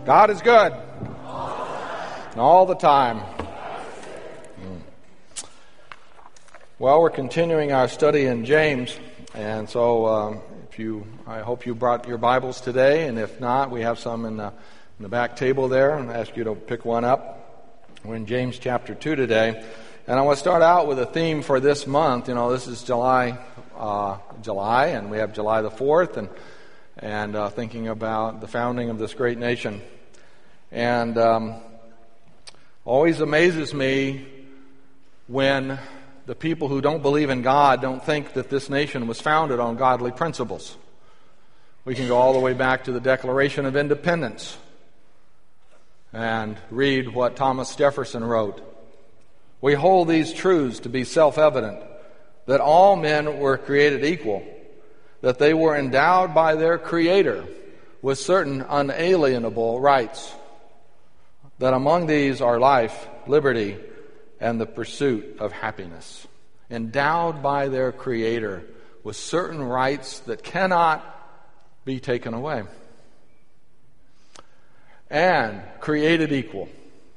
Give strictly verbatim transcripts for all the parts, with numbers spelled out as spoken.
God is good. All the time. Mm. Well, we're continuing our study in James, and so um, if you, I hope you brought your Bibles today, and if not, we have some in the, in the back table there, and I ask you to pick one up. We're in James chapter two today, and I want to start out with a theme for this month. You know, this is July, uh, July, and we have July the fourth, and and uh, thinking about the founding of this great nation, and um, always amazes me when the people who don't believe in God don't think that this nation was founded on godly principles. We can go all the way back to the Declaration of Independence and read what Thomas Jefferson wrote. We hold these truths to be self-evident, that all men were created equal, that they were endowed by their Creator with certain unalienable rights, that among these are life, liberty, and the pursuit of happiness. Endowed by their Creator with certain rights that cannot be taken away. And created equal.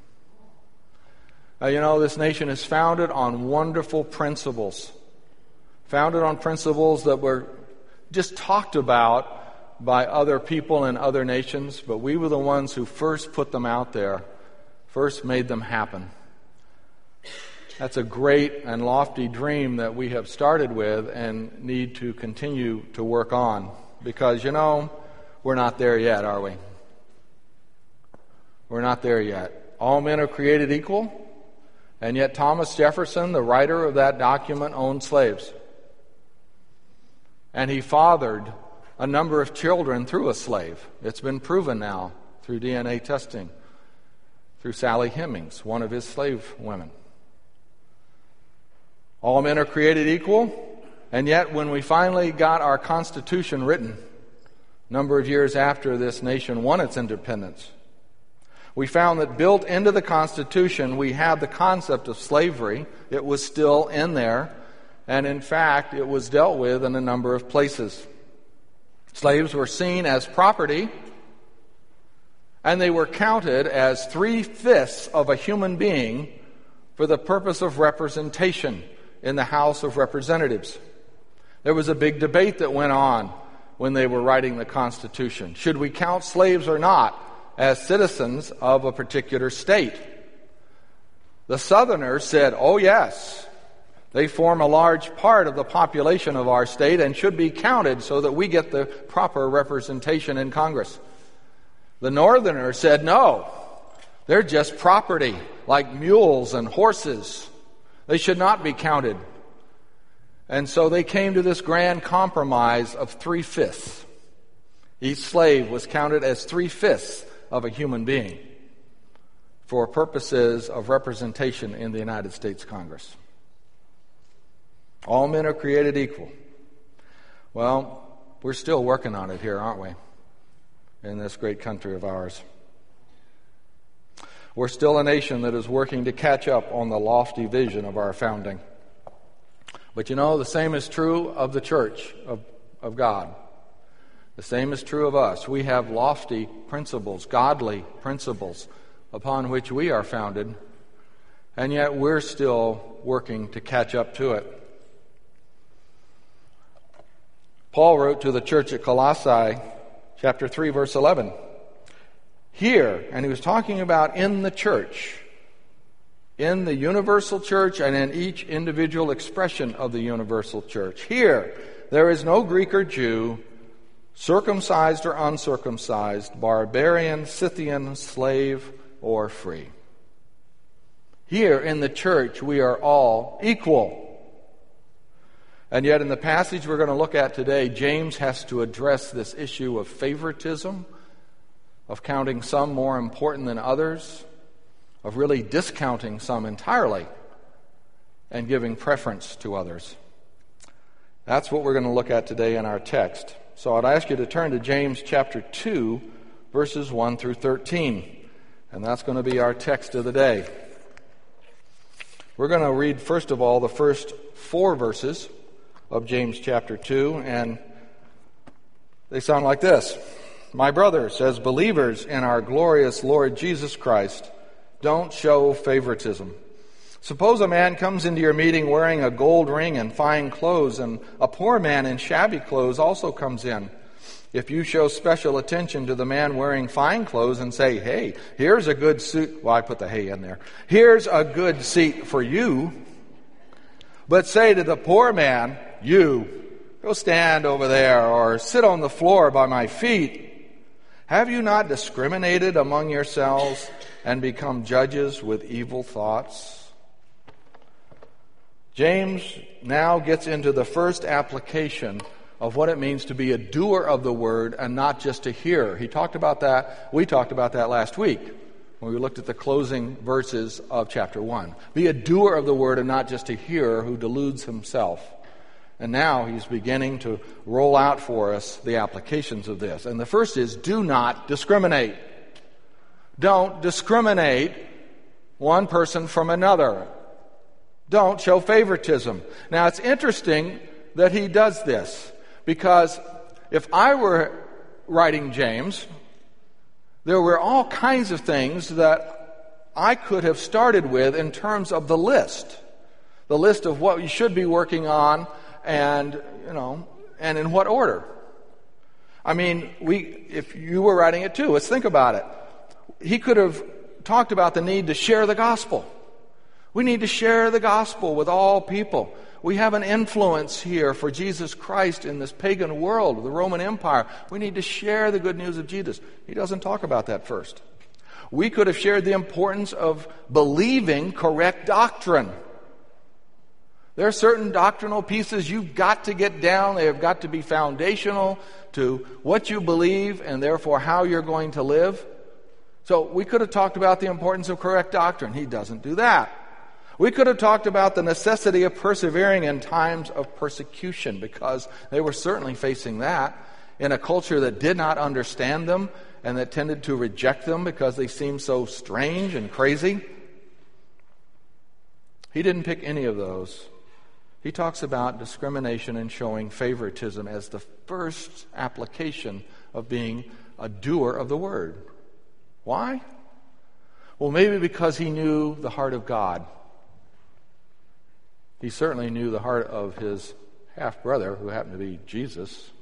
Now, you know, this nation is founded on wonderful principles. Founded on principles that were just talked about by other people in other nations, but we were the ones who first put them out there, first made them happen. That's a great and lofty dream that we have started with and need to continue to work on, because, you know, we're not there yet, are we? We're not there yet. All men are created equal, and yet Thomas Jefferson, the writer of that document, owned slaves. And he fathered a number of children through a slave. It's been proven now through D N A testing, through Sally Hemings, one of his slave women. All men are created equal, and yet when we finally got our Constitution written, a number of years after this nation won its independence, we found that built into the Constitution we had the concept of slavery. It was still in there. And in fact, it was dealt with in a number of places. Slaves were seen as property, and they were counted as three-fifths of a human being for the purpose of representation in the House of Representatives. There was a big debate that went on when they were writing the Constitution. Should we count slaves or not as citizens of a particular state? The Southerners said, oh yes, they form a large part of the population of our state and should be counted so that we get the proper representation in Congress. The Northerners said, no, they're just property, like mules and horses. They should not be counted. And so they came to this grand compromise of three-fifths. Each slave was counted as three-fifths of a human being for purposes of representation in the United States Congress. All men are created equal. Well, we're still working on it here, aren't we? In this great country of ours. We're still a nation that is working to catch up on the lofty vision of our founding. But you know, the same is true of the church of, of God. The same is true of us. We have lofty principles, godly principles, upon which we are founded, and yet we're still working to catch up to it. Paul wrote to the church at Colossae, chapter three, verse eleven. Here, and he was talking about in the church, in the universal church and in each individual expression of the universal church. Here, there is no Greek or Jew, circumcised or uncircumcised, barbarian, Scythian, slave, or free. Here in the church, we are all equal. And yet in the passage we're going to look at today, James has to address this issue of favoritism, of counting some more important than others, of really discounting some entirely, and giving preference to others. That's what we're going to look at today in our text. So I'd ask you to turn to James chapter two, verses one through thirteen. And that's going to be our text of the day. We're going to read, first of all, the first four verses of James chapter two, and they sound like this. My brothers, as believers in our glorious Lord Jesus Christ, don't show favoritism. Suppose a man comes into your meeting wearing a gold ring and fine clothes, and a poor man in shabby clothes also comes in. If you show special attention to the man wearing fine clothes and say, hey, here's a good suit, well, I put the hey in there, here's a good seat for you, but say to the poor man, you, go stand over there or sit on the floor by my feet, have you not discriminated among yourselves and become judges with evil thoughts? James now gets into the first application of what it means to be a doer of the word and not just a hearer. He talked about that, we talked about that last week when we looked at the closing verses of chapter one. Be a doer of the word and not just a hearer who deludes himself. And now he's beginning to roll out for us the applications of this. And the first is, do not discriminate. Don't discriminate one person from another. Don't show favoritism. Now, it's interesting that he does this, because if I were writing James, there were all kinds of things that I could have started with in terms of the list, the list of what you should be working on, and you know, and in what order. I mean, we if you were writing it too, let's think about it. He could have talked about the need to share the gospel. We need to share the gospel with all people. We have an influence here for Jesus Christ in this pagan world, the Roman Empire. We need to share the good news of Jesus. He doesn't talk about that first. We could have shared the importance of believing correct doctrine. There are certain doctrinal pieces you've got to get down. They have got to be foundational to what you believe and therefore how you're going to live. So we could have talked about the importance of correct doctrine. He doesn't do that. We could have talked about the necessity of persevering in times of persecution, because they were certainly facing that in a culture that did not understand them and that tended to reject them because they seemed so strange and crazy. He didn't pick any of those. He talks about discrimination and showing favoritism as the first application of being a doer of the word. Why? Well, maybe because he knew the heart of God. He certainly knew the heart of his half-brother, who happened to be Jesus.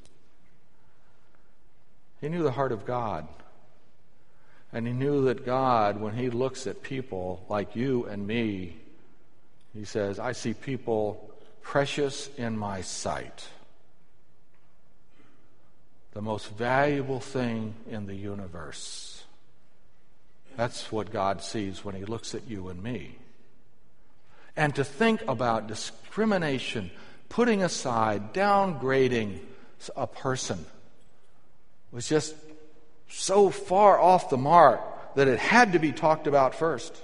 He knew the heart of God. And he knew that God, when he looks at people like you and me, he says, I see people precious in my sight. The most valuable thing in the universe. That's what God sees when he looks at you and me. And to think about discrimination, putting aside, downgrading a person was just so far off the mark that it had to be talked about first.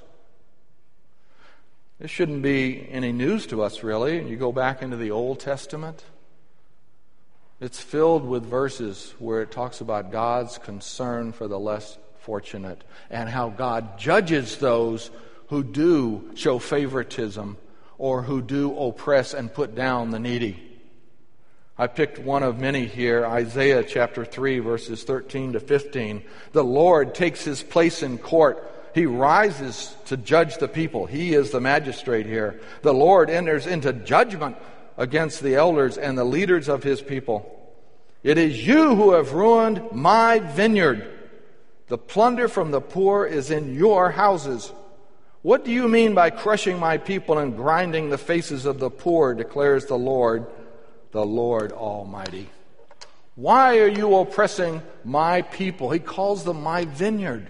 This shouldn't be any news to us, really. You go back into the Old Testament, it's filled with verses where it talks about God's concern for the less fortunate and how God judges those who do show favoritism or who do oppress and put down the needy. I picked one of many here, Isaiah chapter three, verses thirteen to fifteen. The Lord takes his place in court. He rises to judge the people. He is the magistrate here. The Lord enters into judgment against the elders and the leaders of his people. It is you who have ruined my vineyard. The plunder from the poor is in your houses. What do you mean by crushing my people and grinding the faces of the poor, declares the Lord, the Lord Almighty. Why are you oppressing my people? He calls them my vineyard.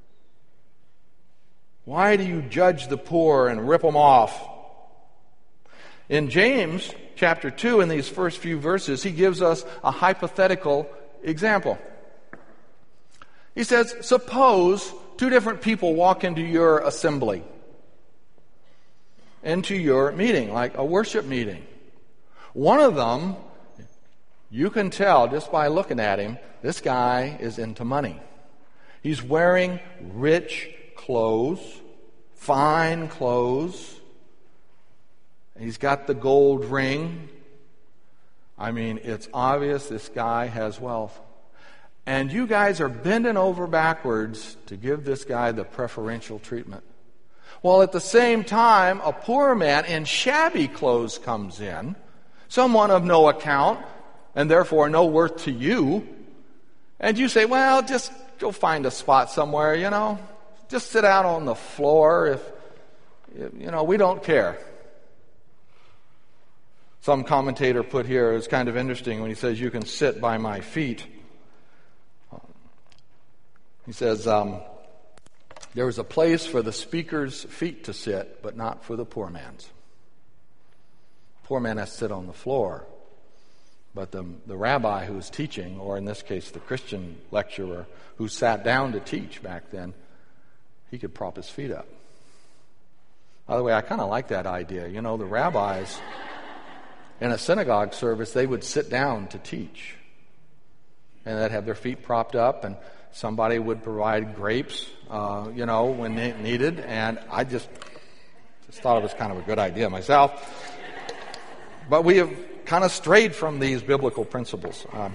Why do you judge the poor and rip them off? In James chapter two, in these first few verses, he gives us a hypothetical example. He says, suppose two different people walk into your assembly, into your meeting, like a worship meeting. One of them, you can tell just by looking at him, this guy is into money. He's wearing rich clothes, fine clothes. He's got the gold ring. I mean, it's obvious this guy has wealth. And you guys are bending over backwards to give this guy the preferential treatment. While at the same time, a poor man in shabby clothes comes in, someone of no account, and therefore no worth to you, and you say, well, just go find a spot somewhere, you know. Just sit out on the floor if, you know, we don't care. Some commentator put here, it's kind of interesting when he says, you can sit by my feet. He says, um, there was a place for the speaker's feet to sit, but not for the poor man's. Poor man has to sit on the floor. But the, the rabbi who's teaching, or in this case the Christian lecturer who sat down to teach back then, he could prop his feet up. By the way, I kind of like that idea. You know, the rabbis in a synagogue service, they would sit down to teach. And they'd have their feet propped up, and somebody would provide grapes, uh, you know, when they needed. And I just, just thought it was kind of a good idea myself. But we have kind of strayed from these biblical principles. Um,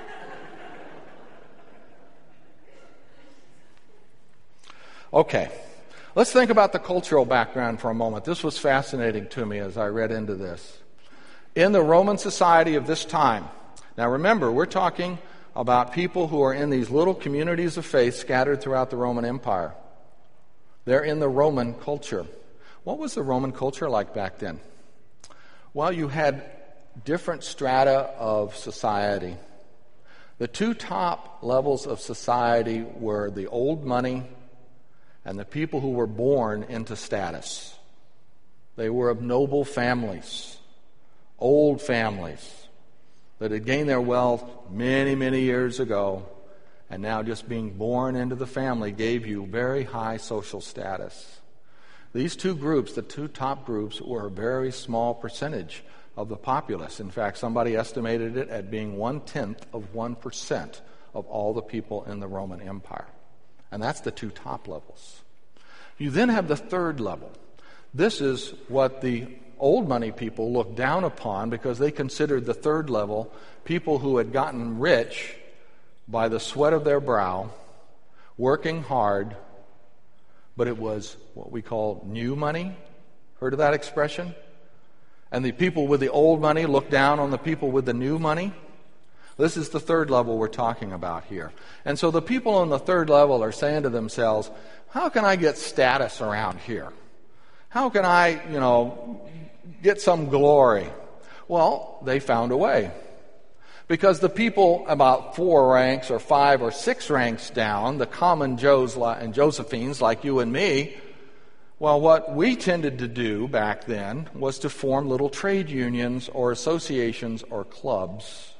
okay, let's think about the cultural background for a moment. This was fascinating to me as I read into this. In the Roman society of this time, now remember, we're talking about people who are in these little communities of faith scattered throughout the Roman Empire. They're in the Roman culture. What was the Roman culture like back then? Well, you had different strata of society. The two top levels of society were the old money and the people who were born into status. They were of noble families, old families that had gained their wealth many, many years ago, and now just being born into the family gave you very high social status. These two groups, the two top groups, were a very small percentage of the populace. In fact, somebody estimated it at being one-tenth of one percent of all the people in the Roman Empire. And that's the two top levels. You then have the third level. This is what the old money people looked down upon because they considered the third level people who had gotten rich by the sweat of their brow, working hard, but it was what we call new money. Heard of that expression? And the people with the old money look down on the people with the new money. This is the third level we're talking about here. And so the people on the third level are saying to themselves, how can I get status around here? How can I, you know, get some glory? Well, they found a way. Because the people about four ranks or five or six ranks down, the common Joes and Josephines like you and me, well, what we tended to do back then was to form little trade unions or associations or clubs.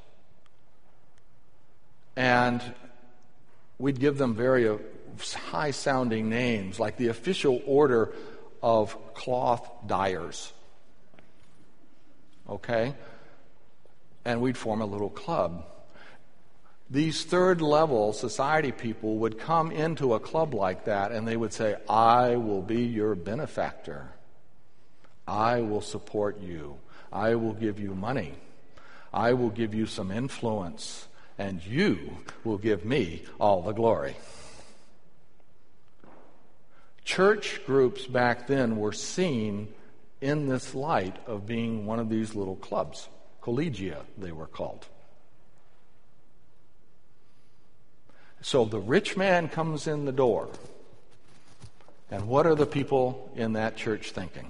And we'd give them very uh, high-sounding names, like the Official Order of Cloth Dyers. Okay? And we'd form a little club. These third-level society people would come into a club like that, and they would say, I will be your benefactor. I will support you. I will give you money. I will give you some influence. And you will give me all the glory. Church groups back then were seen in this light of being one of these little clubs. Collegia, they were called. So the rich man comes in the door. And what are the people in that church thinking?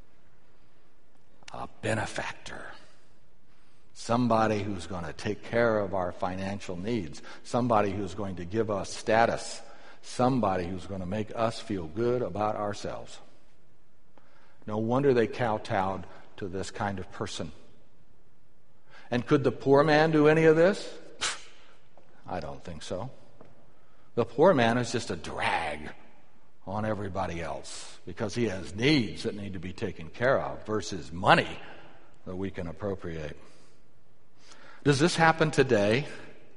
A benefactor. Somebody who's going to take care of our financial needs. Somebody who's going to give us status. Somebody who's going to make us feel good about ourselves. No wonder they kowtowed to this kind of person. And could the poor man do any of this? I don't think so. The poor man is just a drag on everybody else because he has needs that need to be taken care of versus money that we can appropriate. Does this happen today?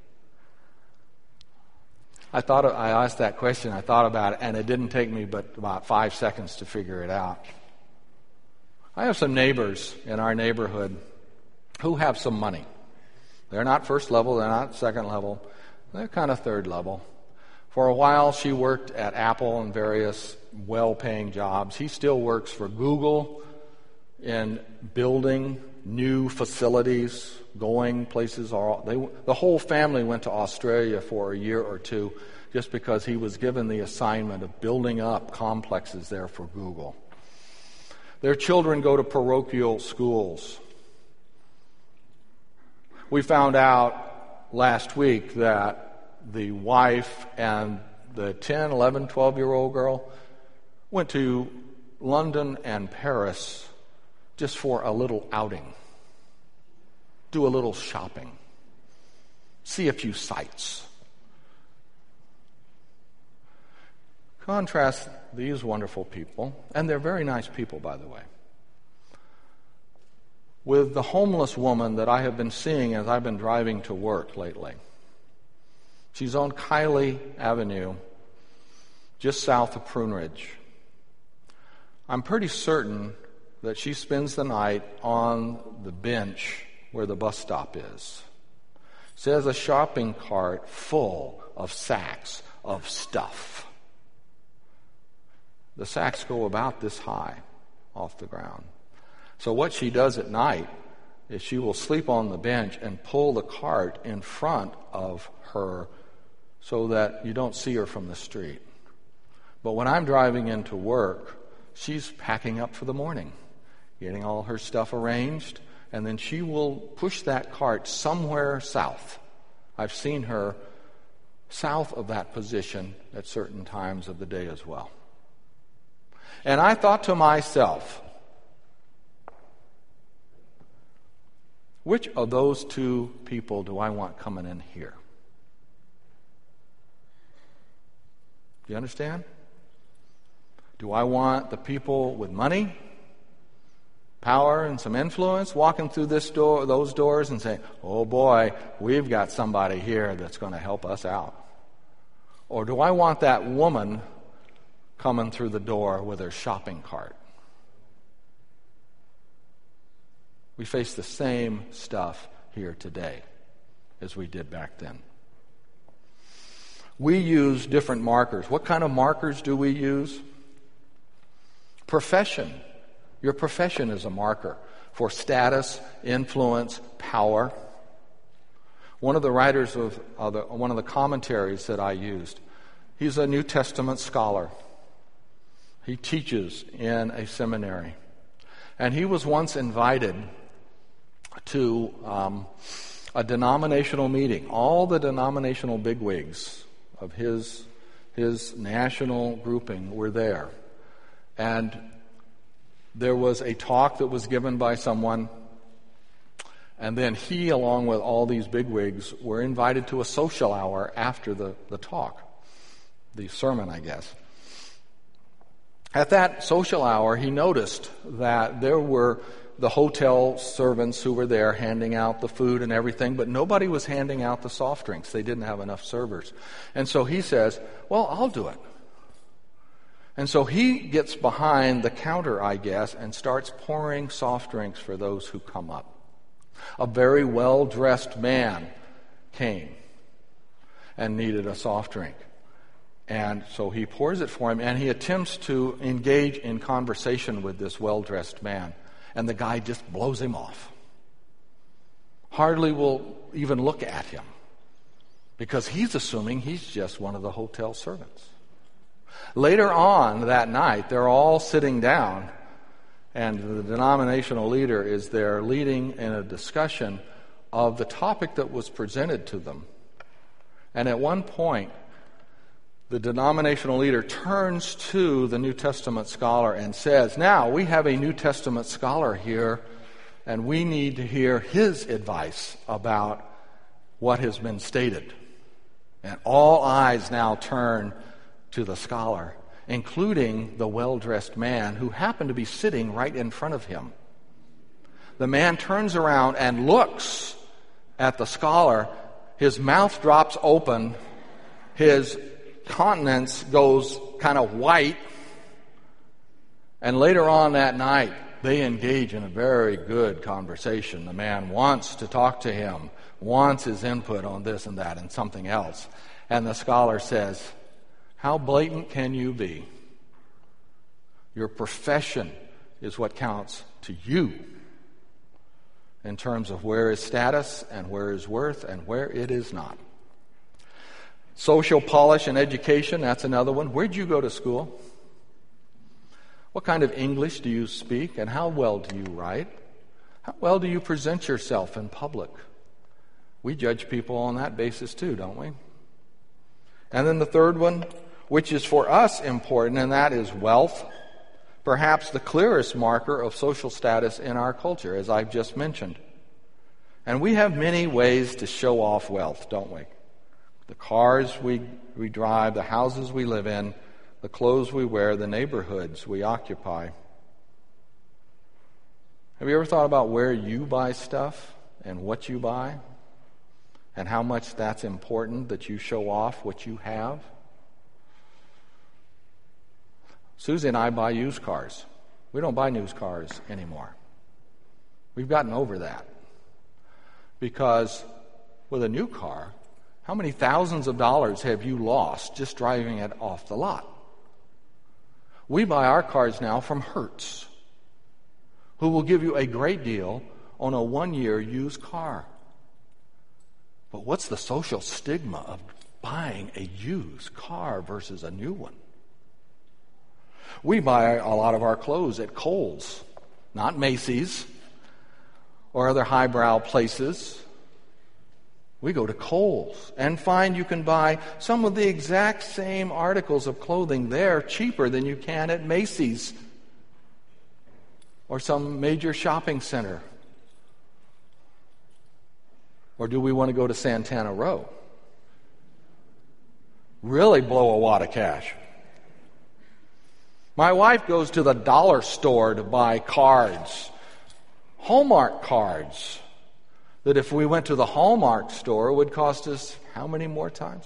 I thought I asked that question, I thought about it, and it didn't take me but about five seconds to figure it out. I have some neighbors in our neighborhood who have some money. They're not first level, they're not second level. They're kind of third level. For a while, she worked at Apple and various well-paying jobs. He still works for Google in building new facilities, going places. All they, the whole family went to Australia for a year or two just because he was given the assignment of building up complexes there for Google. Their children go to parochial schools. We found out last week that the wife and the ten, eleven, twelve-year-old girl went to London and Paris just for a little outing, do a little shopping, see a few sights. Contrast these wonderful people, and they're very nice people, by the way, with the homeless woman that I have been seeing as I've been driving to work lately. She's on Kiley Avenue, just south of Prune Ridge. I'm pretty certain that she spends the night on the bench where the bus stop is. She has a shopping cart full of sacks of stuff. The sacks go about this high off the ground. So what she does at night is she will sleep on the bench and pull the cart in front of her so that you don't see her from the street. But when I'm driving into work, she's packing up for the morning, getting all her stuff arranged, and then she will push that cart somewhere south. I've seen her south of that position at certain times of the day as well. And I thought to myself, which of those two people do I want coming in here? Do you understand? Do I want the people with money, power, and some influence walking through this door, those doors and saying, oh boy, we've got somebody here that's going to help us out? Or do I want that woman coming through the door with her shopping cart? We face the same stuff here today as we did back then. We use different markers. What kind of markers do we use? Profession. Your profession is a marker for status, influence, power. One of the writers of uh, the, one of the commentaries that I used, he's a New Testament scholar. He teaches in a seminary. And he was once invited to um, a denominational meeting. All the denominational bigwigs of his, his national grouping were there. And there was a talk that was given by someone, and then he, along with all these bigwigs, were invited to a social hour after the, the talk, the sermon, I guess. At that social hour, he noticed that there were the hotel servants who were there handing out the food and everything, but nobody was handing out the soft drinks. They didn't have enough servers. And so he says, well, I'll do it. And so he gets behind the counter, I guess, and starts pouring soft drinks for those who come up. A very well-dressed man came and needed a soft drink. And so he pours it for him, and he attempts to engage in conversation with this well-dressed man. And the guy just blows him off. Hardly will even look at him, because he's assuming he's just one of the hotel servants. Later on that night, they're all sitting down, and the denominational leader is there leading in a discussion of the topic that was presented to them. And at one point, the denominational leader turns to the New Testament scholar and says, now, we have a New Testament scholar here, and we need to hear his advice about what has been stated. And all eyes now turn to the scholar, including the well-dressed man who happened to be sitting right in front of him. The man turns around and looks at the scholar. His mouth drops open. His countenance goes kind of white. And later on that night, they engage in a very good conversation. The man wants to talk to him, wants his input on this and that and something else. And the scholar says, how blatant can you be? Your profession is what counts to you in terms of where is status and where is worth and where it is not. Social polish and education, that's another one. Where'd you go to school? What kind of English do you speak, and how well do you write? How well do you present yourself in public? We judge people on that basis too, don't we? And then the third one, which is for us important, and that is wealth. Perhaps the clearest marker of social status in our culture, as I've just mentioned. And we have many ways to show off wealth, don't we? The cars we, we drive, the houses we live in, the clothes we wear, the neighborhoods we occupy. Have you ever thought about where you buy stuff and what you buy? And how much that's important that you show off what you have? Susie and I buy used cars. We don't buy new cars anymore. We've gotten over that. Because with a new car, how many thousands of dollars have you lost just driving it off the lot? We buy our cars now from Hertz, who will give you a great deal on a one-year used car. But what's the social stigma of buying a used car versus a new one? We buy a lot of our clothes at Kohl's, not Macy's or other highbrow places. We go to Kohl's and find you can buy some of the exact same articles of clothing there cheaper than you can at Macy's or some major shopping center. Or do we want to go to Santana Row? Really blow a wad of cash. My wife goes to the dollar store to buy cards, Hallmark cards, that if we went to the Hallmark store would cost us how many more times?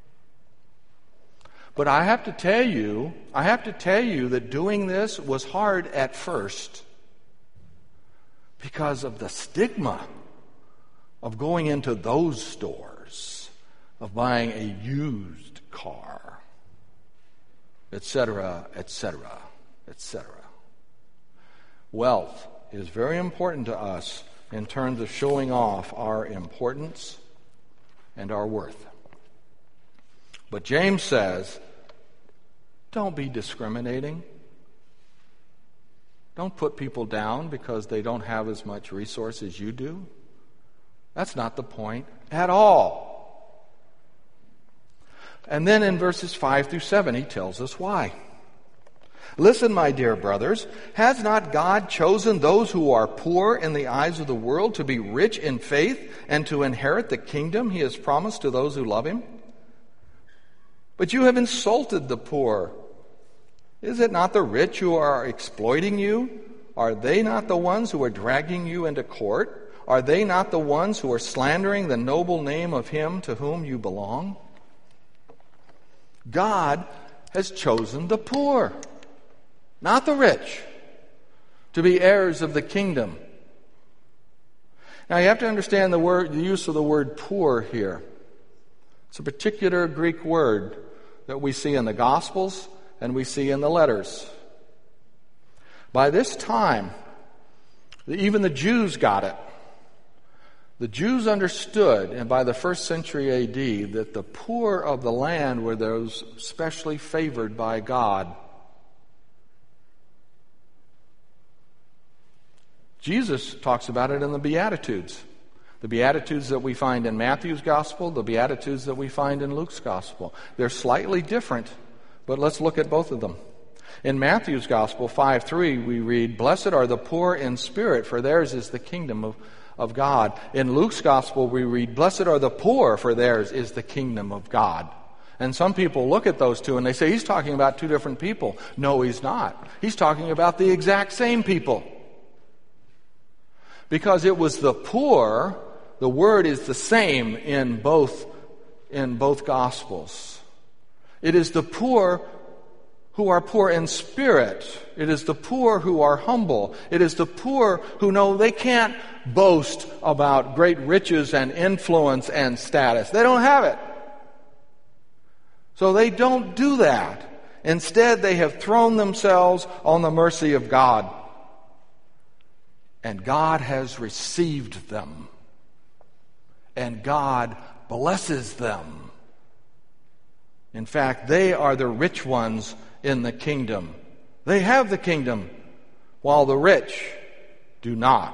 But I have to tell you, I have to tell you that doing this was hard at first because of the stigma of going into those stores, of buying a used car, et cetera, et cetera, et cetera. Wealth is very important to us in terms of showing off our importance and our worth. But James says, don't be discriminating. Don't put people down because they don't have as much resource as you do. That's not the point at all. And then in verses five through seven, he tells us why. Listen, my dear brothers, has not God chosen those who are poor in the eyes of the world to be rich in faith and to inherit the kingdom he has promised to those who love him? But you have insulted the poor. Is it not the rich who are exploiting you? Are they not the ones who are dragging you into court? Are they not the ones who are slandering the noble name of him to whom you belong? God has chosen the poor, not the rich, to be heirs of the kingdom. Now you have to understand the word, the use of the word poor here. It's a particular Greek word that we see in the Gospels and we see in the letters. By this time, even the Jews got it. The Jews understood, and by the first century A D, that the poor of the land were those specially favored by God. Jesus talks about it in the Beatitudes. The Beatitudes that we find in Matthew's Gospel, the Beatitudes that we find in Luke's Gospel. They're slightly different, but let's look at both of them. In Matthew's Gospel, five three, we read, "Blessed are the poor in spirit, for theirs is the kingdom of, of God." In Luke's Gospel, we read, "Blessed are the poor, for theirs is the kingdom of God." And some people look at those two and they say, he's talking about two different people. No, he's not. He's talking about the exact same people. Because it was the poor, the word is the same in both, in both Gospels. It is the poor who are poor in spirit. It is the poor who are humble. It is the poor who know they can't boast about great riches and influence and status. They don't have it. So they don't do that. Instead, they have thrown themselves on the mercy of God. And God has received them. And God blesses them. In fact, they are the rich ones in the kingdom. They have the kingdom, while the rich do not.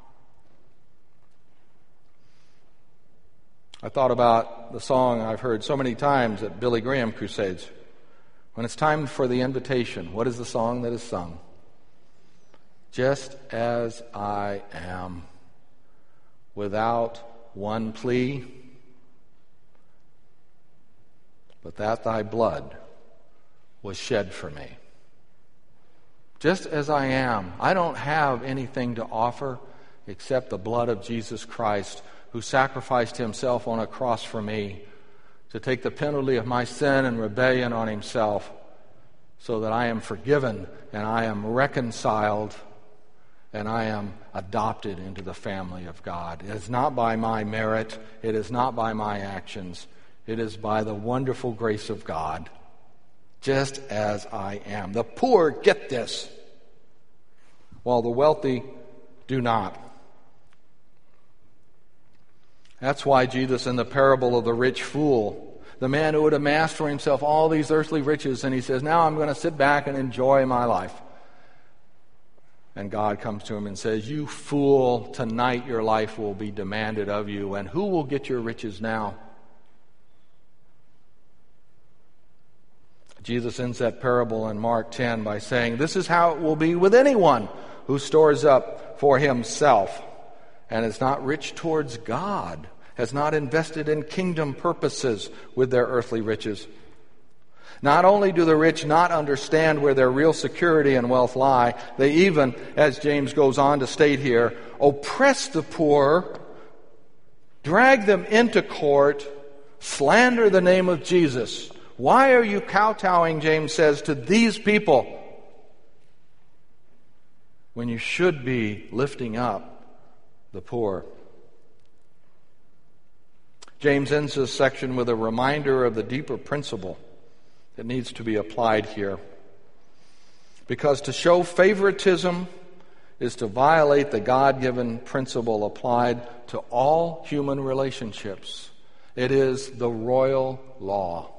I thought about the song I've heard so many times at Billy Graham crusades. When it's time for the invitation, what is the song that is sung? Just as I am, without one plea, but that thy blood was shed for me. Just as I am, I don't have anything to offer except the blood of Jesus Christ, who sacrificed himself on a cross for me to take the penalty of my sin and rebellion on himself, so that I am forgiven and I am reconciled and I am adopted into the family of God. It is not by my merit. It is not by my actions. It is by the wonderful grace of God. Just as I am. The poor get this, while the wealthy do not. That's why Jesus, in the parable of the rich fool, the man who had amassed for himself all these earthly riches, and he says, now I'm going to sit back and enjoy my life. And God comes to him and says, you fool, tonight your life will be demanded of you, and who will get your riches now? Jesus ends that parable in Mark ten by saying, this is how it will be with anyone who stores up for himself and is not rich towards God, has not invested in kingdom purposes with their earthly riches. Not only do the rich not understand where their real security and wealth lie, they even, as James goes on to state here, oppress the poor, drag them into court, slander the name of Jesus. Why are you kowtowing, James says, to these people when you should be lifting up the poor? James ends this section with a reminder of the deeper principle that needs to be applied here. Because to show favoritism is to violate the God-given principle applied to all human relationships. It is the royal law.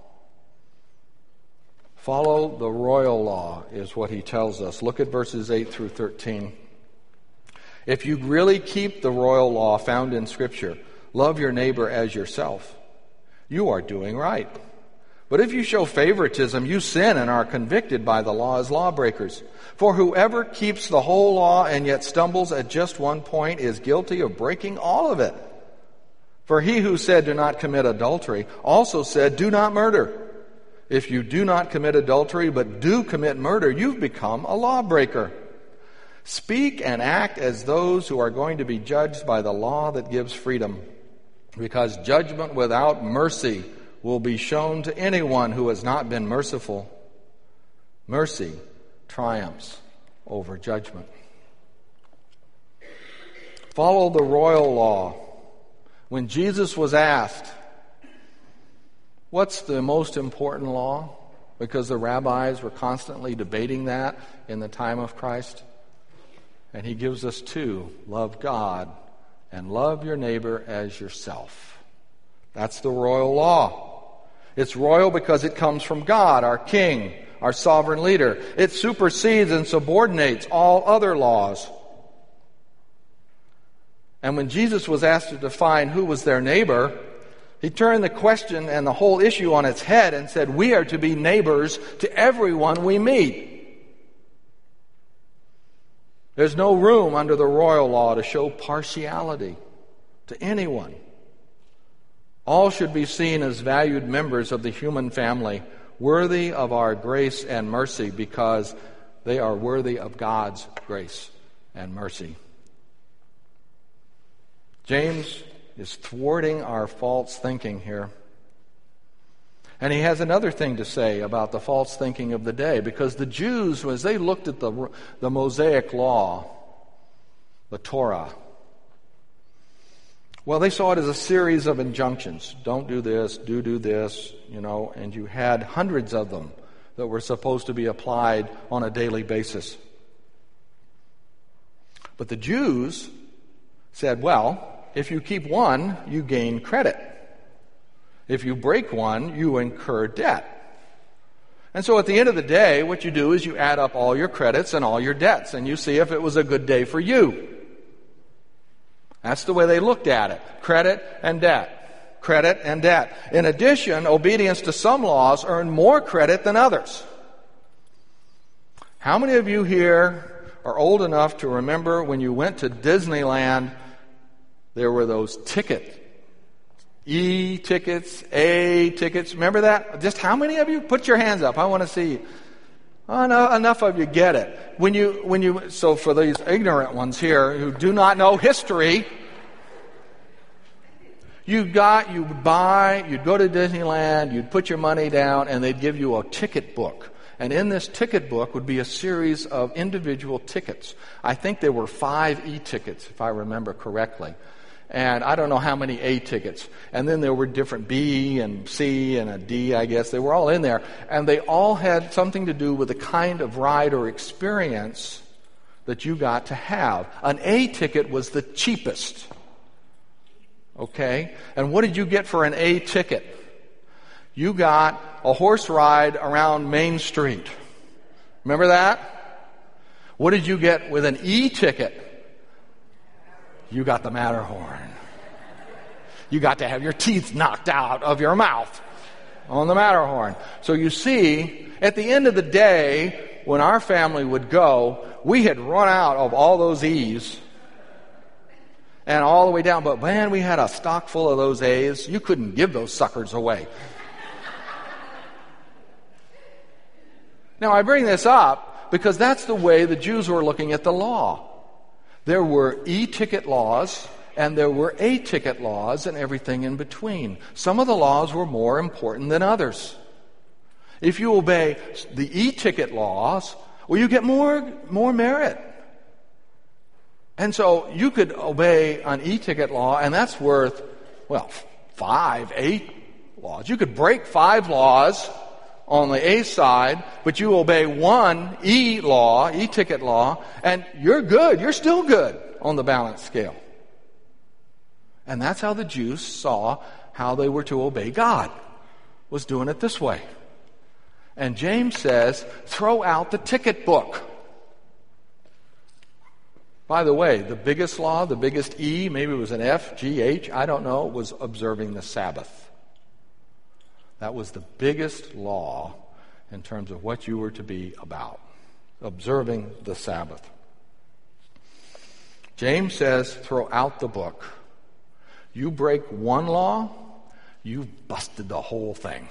Follow the royal law is what he tells us. Look at verses eight through thirteen. If you really keep the royal law found in Scripture, love your neighbor as yourself, you are doing right. But if you show favoritism, you sin and are convicted by the law as lawbreakers. For whoever keeps the whole law and yet stumbles at just one point is guilty of breaking all of it. For he who said, do not commit adultery, also said, do not murder. If you do not commit adultery, but do commit murder, you've become a lawbreaker. Speak and act as those who are going to be judged by the law that gives freedom, because judgment without mercy will be shown to anyone who has not been merciful. Mercy triumphs over judgment. Follow the royal law. When Jesus was asked, what's the most important law? Because the rabbis were constantly debating that in the time of Christ. And he gives us two: love God and love your neighbor as yourself. That's the royal law. It's royal because it comes from God, our King, our sovereign leader. It supersedes and subordinates all other laws. And when Jesus was asked to define who was their neighbor, he turned the question and the whole issue on its head and said, we are to be neighbors to everyone we meet. There's no room under the royal law to show partiality to anyone. All should be seen as valued members of the human family, worthy of our grace and mercy because they are worthy of God's grace and mercy. James is thwarting our false thinking here. And he has another thing to say about the false thinking of the day, because the Jews, as they looked at the, the Mosaic law, the Torah, well, they saw it as a series of injunctions. Don't do this, do do this, you know, and you had hundreds of them that were supposed to be applied on a daily basis. But the Jews said, well, if you keep one, you gain credit. If you break one, you incur debt. And so at the end of the day, what you do is you add up all your credits and all your debts, and you see if it was a good day for you. That's the way they looked at it. Credit and debt. Credit and debt. In addition, obedience to some laws earned more credit than others. How many of you here are old enough to remember when you went to Disneyland, there were those tickets, E tickets, A tickets. Remember that? Just how many of you? Put your hands up. I want to see. Oh, no, enough of you get it. When you, when you, so for these ignorant ones here who do not know history, you got, you buy, you'd go to Disneyland, you'd put your money down, and they'd give you a ticket book. And in this ticket book would be a series of individual tickets. I think there were five E-tickets, if I remember correctly. And I don't know how many A tickets. And then there were different B and C and a D, I guess. They were all in there. And they all had something to do with the kind of ride or experience that you got to have. An A ticket was the cheapest. Okay? And what did you get for an A ticket? You got a horse ride around Main Street. Remember that? What did you get with an E ticket? You got the Matterhorn. You got to have your teeth knocked out of your mouth on the Matterhorn. So you see, at the end of the day, when our family would go, we had run out of all those E's and all the way down. But man, we had a stock full of those A's. You couldn't give those suckers away. Now, I bring this up because that's the way the Jews were looking at the law. There were E-ticket laws, and there were A-ticket laws, and everything in between. Some of the laws were more important than others. If you obey the E-ticket laws, well, you get more, more merit. And so you could obey an E-ticket law, and that's worth, well, five, eight laws. You could break five laws on the A side, but you obey one E law, E-ticket law, and you're good. You're still good on the balance scale. And that's how the Jews saw how they were to obey God, was doing it this way. And James says, throw out the ticket book. By the way, the biggest law, the biggest E, maybe it was an F, G, H, I don't know, was observing the Sabbath. That was the biggest law in terms of what you were to be about, observing the Sabbath. James says, throw out the book. You break one law, you've busted the whole thing.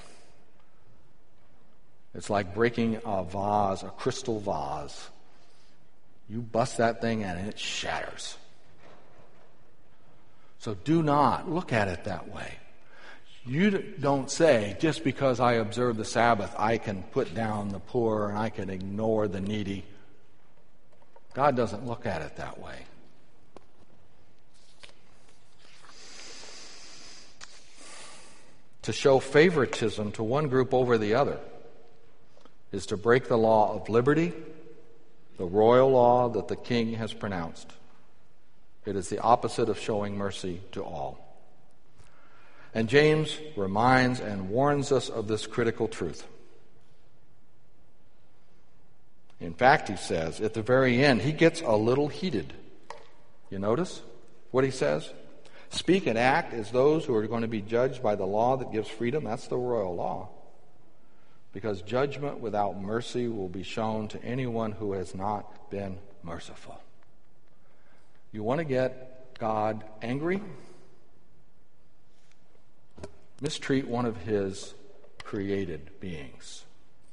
It's like breaking a vase, a crystal vase. You bust that thing and it shatters. So do not look at it that way. You don't say, just because I observe the Sabbath, I can put down the poor and I can ignore the needy. God doesn't look at it that way. To show favoritism to one group over the other is to break the law of liberty, the royal law that the king has pronounced. It is the opposite of showing mercy to all. And James reminds and warns us of this critical truth. In fact, he says, at the very end, he gets a little heated. You notice what he says? Speak and act as those who are going to be judged by the law that gives freedom. That's the royal law. Because judgment without mercy will be shown to anyone who has not been merciful. You want to get God angry? Mistreat one of his created beings.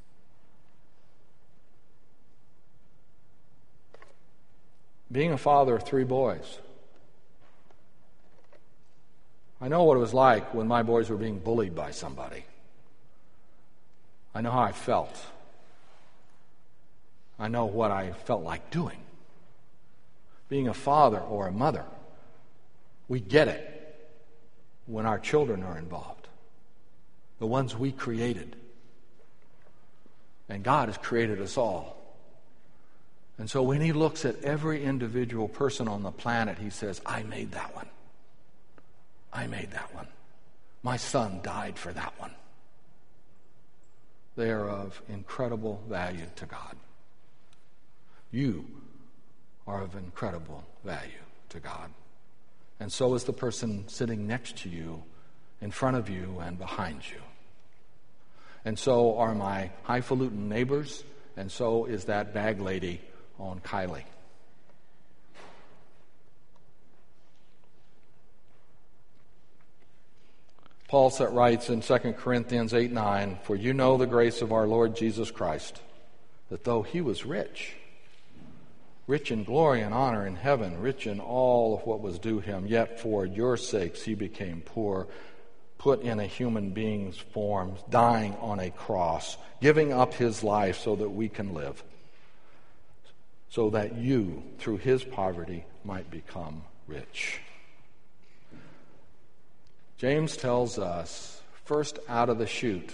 Being a father of three boys, I know what it was like when my boys were being bullied by somebody. I know how I felt. I know what I felt like doing. Being a father or a mother, we get it when our children are involved, the ones we created. And God has created us all. And so when he looks at every individual person on the planet, he says, I made that one. I made that one. My son died for that one. They are of incredible value to God. You are of incredible value to God. And so is the person sitting next to you, in front of you, and behind you. And so are my highfalutin neighbors, and so is that bag lady on Kylie. Paul writes in Second Corinthians eight nine, For you know the grace of our Lord Jesus Christ, that though he was rich, rich in glory and honor in heaven, rich in all of what was due him, yet for your sakes he became poor, put in a human being's form, dying on a cross, giving up his life so that we can live, so that you, through his poverty, might become rich. James tells us, first out of the chute,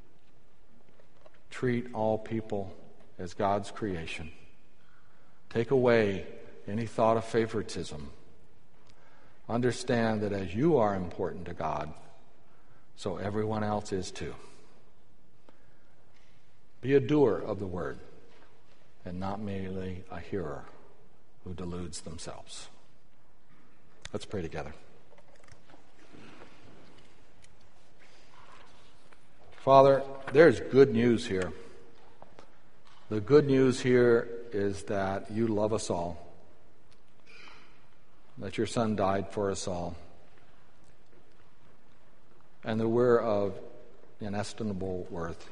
treat all people as God's creation. Take away any thought of favoritism. Understand that as you are important to God, so everyone else is too. Be a doer of the word, and not merely a hearer who deludes themselves. Let's pray together. Father, there's good news here. The good news here is that you love us all, that your Son died for us all, and that we're of inestimable worth.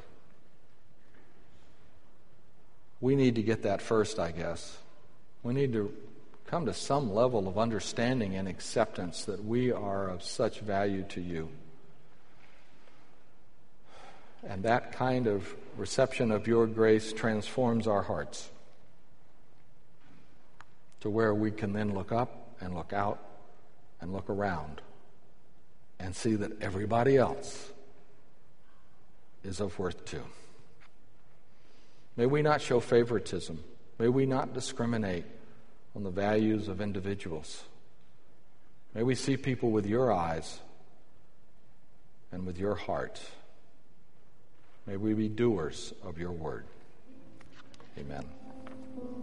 We need to get that first, I guess. We need to come to some level of understanding and acceptance that we are of such value to you. And that kind of reception of your grace transforms our hearts to where we can then look up and look out and look around and see that everybody else is of worth too. May we not show favoritism. May we not discriminate on the values of individuals. May we see people with your eyes and with your heart. May we be doers of your word. Amen.